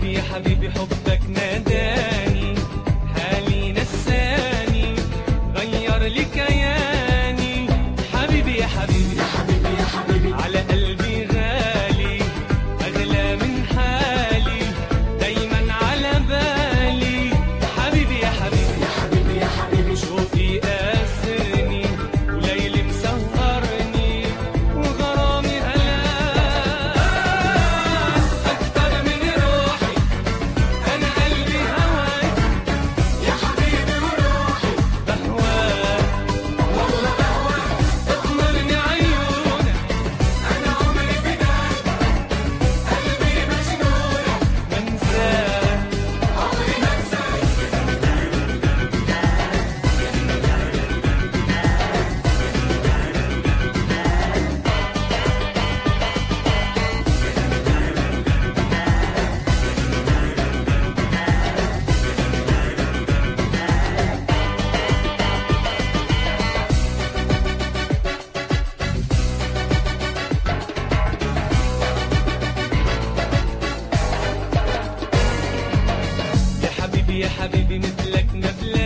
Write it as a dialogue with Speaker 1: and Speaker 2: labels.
Speaker 1: يا حبيبي حبك ناداني، حالي نساني غير لي كياني. حبيبي يا حبيبي
Speaker 2: يا حبيبي يا حبيبي
Speaker 1: على قلبي غالي، أغلى من حالي دايما على بالي. حبيبي يا حبيبي
Speaker 2: يا حبيبي يا حبيبي
Speaker 1: شوقي قاسرني وليلي مسهرني وغرامي أكتر من روحي. أنا قلبي هواك
Speaker 2: يا حبيبي وروحي
Speaker 1: بهواك
Speaker 2: والله بهواك.
Speaker 1: تغمرني عيونك
Speaker 2: أنا عمري فداك قلبي مجنونك
Speaker 1: منساك
Speaker 2: عمري ما انساك.
Speaker 1: يا حبيبي يا حبيبي مثلك ما بلاقي.